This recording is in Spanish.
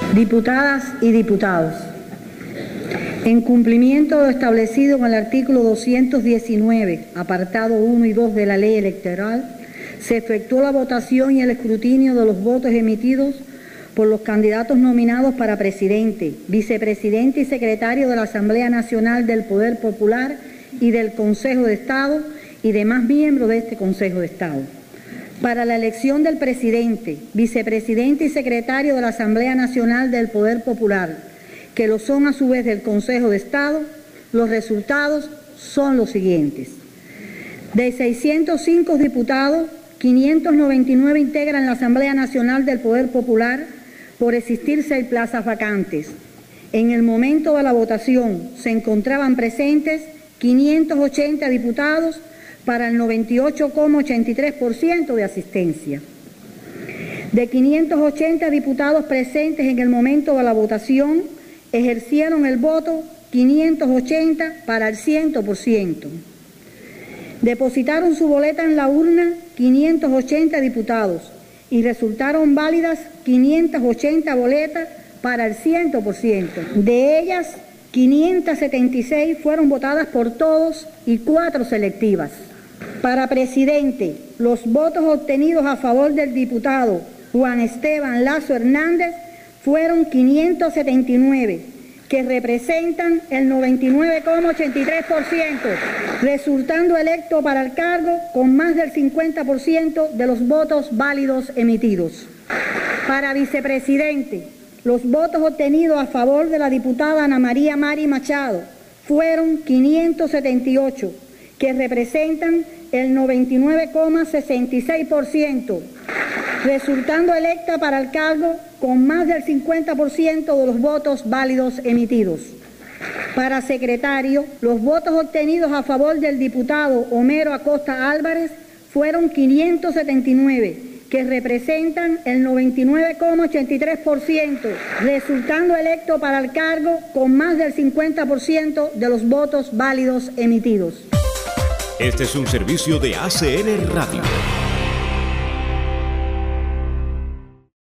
Diputadas y diputados, en cumplimiento de lo establecido en el artículo 219, apartado 1 y 2 de la Ley Electoral, se efectuó la votación y el escrutinio de los votos emitidos por los candidatos nominados para presidente, vicepresidente y secretario de la Asamblea Nacional del Poder Popular y del Consejo de Estado y demás miembros de este Consejo de Estado. Para la elección del presidente, vicepresidente y secretario de la Asamblea Nacional del Poder Popular, que lo son a su vez del Consejo de Estado, los resultados son los siguientes. De 605 diputados, 599 integran la Asamblea Nacional del Poder Popular por existir 6 plazas vacantes. En el momento de la votación se encontraban presentes 580 diputados para el 98,83% de asistencia. De 580 diputados presentes en el momento de la votación, ejercieron el voto 580 para el 100%. Depositaron su boleta en la urna 580 diputados y resultaron válidas 580 boletas para el 100%. De ellas, 576 fueron votadas por todos y 4 selectivas. Para presidente, los votos obtenidos a favor del diputado Juan Esteban Lazo Hernández fueron 579, que representan el 99,83%, resultando electo para el cargo con más del 50% de los votos válidos emitidos. Para vicepresidente, los votos obtenidos a favor de la diputada Ana María Mari Machado fueron 578, que representan el 99,66%, resultando electa para el cargo con más del 50% de los votos válidos emitidos. Para secretario, los votos obtenidos a favor del diputado Homero Acosta Álvarez fueron 579, que representan el 99,83%, resultando electo para el cargo con más del 50% de los votos válidos emitidos. Este es un servicio de ACN Radio.